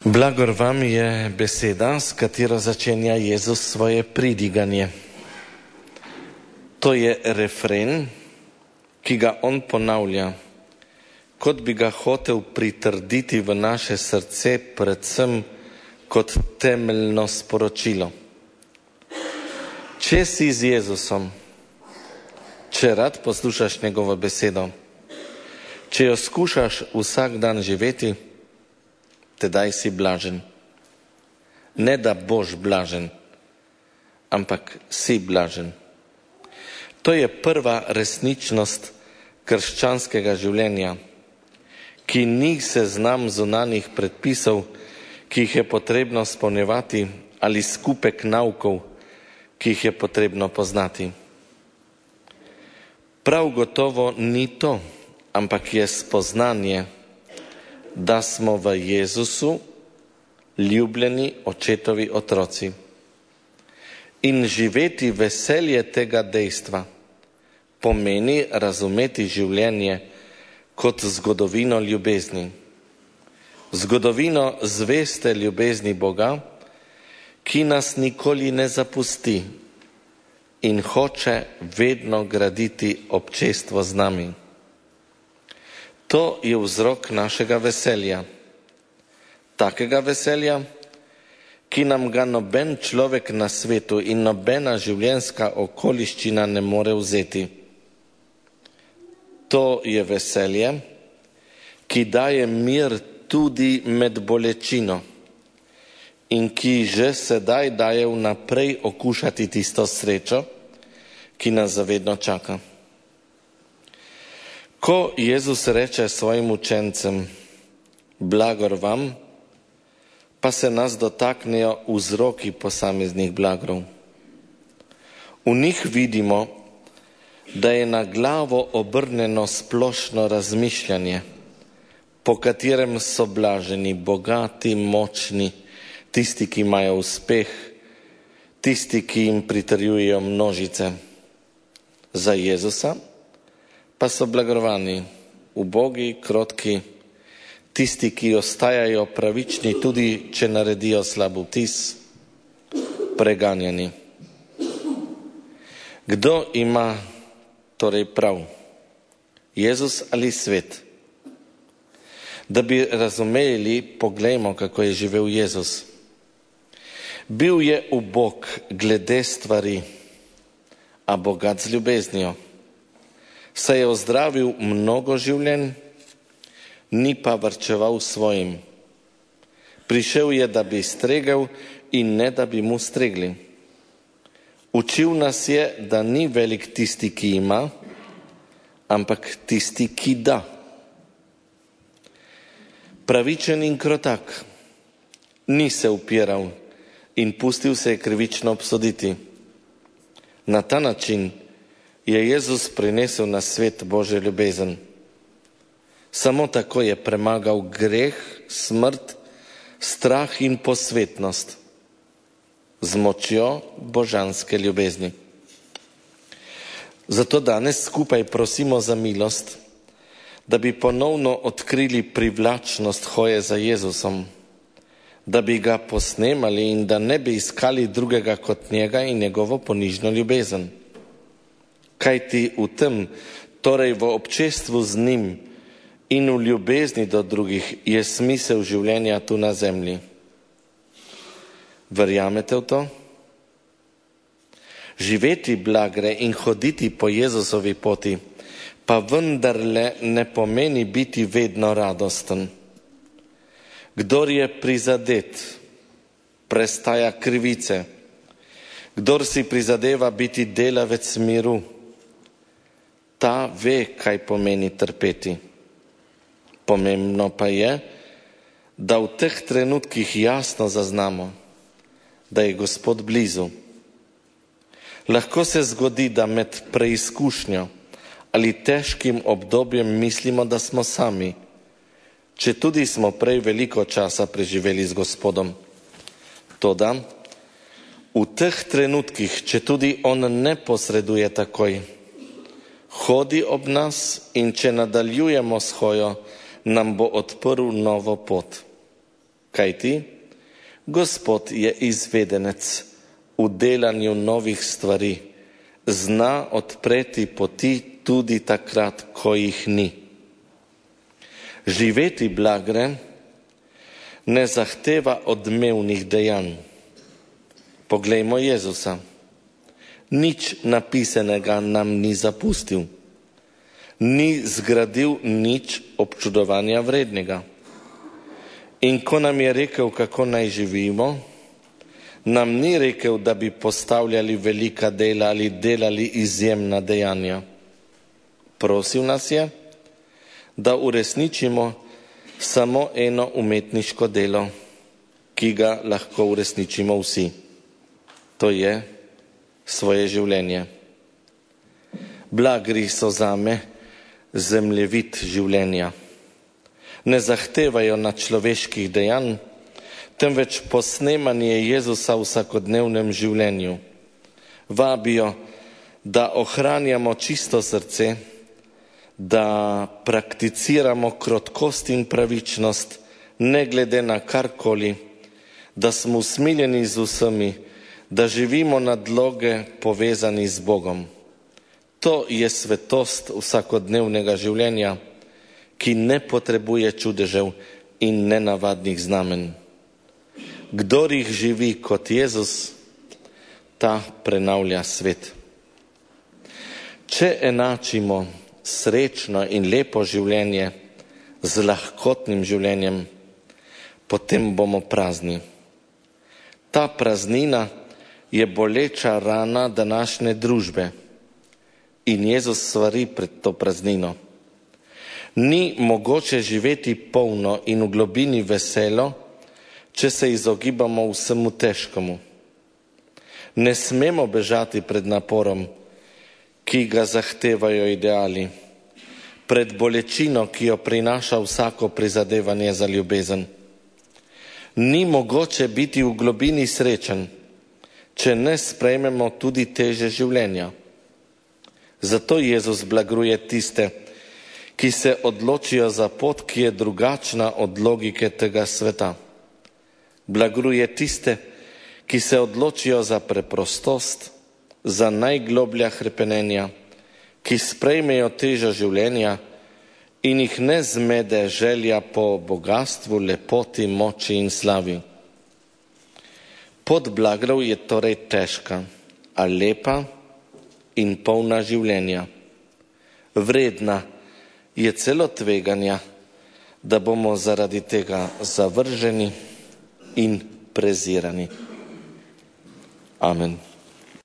Blagor vam je beseda, s katero začenja Jezus svoje pridiganje. To je refren, ki ga on ponavlja, kot bi ga hotel pritrditi v naše srce, predvsem kot temeljno sporočilo. Če si z Jezusom, če rad poslušaš njegovo besedo, če jo skušaš vsak dan živeti, tedaj si blažen. Ne da boš blažen, ampak si blažen. To je prva resničnost krščanskega življenja, ki ni seznam zunanjih predpisov, ki jih je potrebno izpolnjevati, ali skupek naukov, ki jih je potrebno poznati. Prav gotovo ni to, ampak je spoznanje, da smo v Jezusu ljubljeni očetovi otroci. In živeti veselje tega dejstva pomeni razumeti življenje kot zgodovino ljubezni. Zgodovino zveste ljubezni Boga, ki nas nikoli ne zapusti in hoče vedno graditi občestvo z nami. To je vzrok našega veselja. Takega veselja, ki nam ga noben človek na svetu in nobena življenjska okoliščina ne more vzeti. To je veselje, ki daje mir tudi med bolečino in ki že sedaj daje vnaprej okušati tisto srečo, ki nas zavedno čaka. Ko Jezus reče svojim učencem, blagor vam, pa se nas dotaknejo vzroki posameznih blagorov. V njih vidimo, da je na glavo obrnjeno splošno razmišljanje, po katerem so blaženi, bogati, močni, tisti, ki imajo uspeh, tisti, ki jim pritrjujejo množice. Za Jezusa pa so blagorovani, ubogi, krotki, tisti, ki ostajajo pravični, tudi če naredijo slab vtis, preganjani. Kdo ima torej prav? Jezus ali svet? Da bi razumeli, poglejmo, kako je živel Jezus. Bil je ubog glede stvari, a bogat z ljubeznijo. Saj je ozdravil mnogo življenj, ni pa varčeval svojim. Prišel je, da bi stregel in ne, da bi mu stregli. Učil nas je, da ni velik tisti, ki ima, ampak tisti, ki da. Pravičen in krotak, ni se upiral in pustil se je krivično obsoditi. Na ta način je Jezus prinesel na svet Božjo ljubezen. Samo tako je premagal greh, smrt, strah in posvetnost z močjo božanske ljubezni. Zato danes skupaj prosimo za milost, da bi ponovno odkrili privlačnost hoje za Jezusom, da bi ga posnemali in da ne bi iskali drugega kot njega in njegovo ponižno ljubezen. Kajti v tem, torej v občestvu z njim in v ljubezni do drugih, je smisel življenja tu na zemlji. Verjamete v to? Živeti blagre in hoditi po Jezusovi poti pa vendarle ne pomeni biti vedno radosten. Kdor je prizadet, prestaja krivice. Kdor si prizadeva biti delavec miru, ta ve, kaj pomeni trpeti. Pomembno pa je, da v teh trenutkih jasno zaznamo, da je Gospod blizu. Lahko se zgodi, da med preizkušnjo ali težkim obdobjem mislimo, da smo sami, če tudi smo prej veliko časa preživeli z Gospodom. Toda v teh trenutkih, če tudi on ne posreduje takoj, hodi ob nas in če nadaljujemo s hojo, nam bo odprl novo pot. kajti Gospod je izvedenec v delanju novih stvari, zna odpreti poti tudi takrat, ko jih ni. Živeti blagre ne zahteva odmevnih dejanj. Poglejmo Jezusa. Nič napisanega nam ni zapustil. Ni zgradil nič občudovanja vrednega. In ko nam je rekel, kako naj živimo, nam ni rekel, da bi postavljali velika dela ali delali izjemna dejanja. Prosil nas je, da uresničimo samo eno umetniško delo, ki ga lahko uresničimo vsi. To je svoje življenje. Blagri so zame zemljevid življenja. Ne zahtevajo nadčloveških dejanj, temveč posnemanje Jezusa v vsakodnevnem življenju. Vabijo, da ohranjamo čisto srce, da prakticiramo krotkost in pravičnost, ne glede na karkoli, da smo usmiljeni z vsemi, da živimo nadloge povezani z Bogom. To je svetost vsakodnevnega življenja, ki ne potrebuje čudežev in nenavadnih znamen. Kdor jih živi kot Jezus, ta prenavlja svet. Če enačimo srečno in lepo življenje z lahkotnim življenjem, potem bomo prazni. Ta praznina je boleča rana današnje družbe in Jezus svari pred to praznino. Ni mogoče živeti polno in v globini veselo, če se izogibamo vsemu težkemu. Ne smemo bežati pred naporom, ki ga zahtevajo ideali, pred bolečino, ki jo prinaša vsako prizadevanje za ljubezen. Ni mogoče biti v globini srečen, če ne sprejmemo tudi teže življenja. Zato Jezus blagruje tiste, ki se odločijo za pot, ki je drugačna od logike tega sveta. Blagruje tiste, ki se odločijo za preprostost, za najgloblja hrepenenja, ki sprejmejo teža življenja in jih ne zmede želja po bogatstvu, lepoti, moči in slavi. Pot blagrov je torej težka, a lepa in polna življenja. Vredna je celo tveganja, da bomo zaradi tega zavrženi in prezirani. Amen.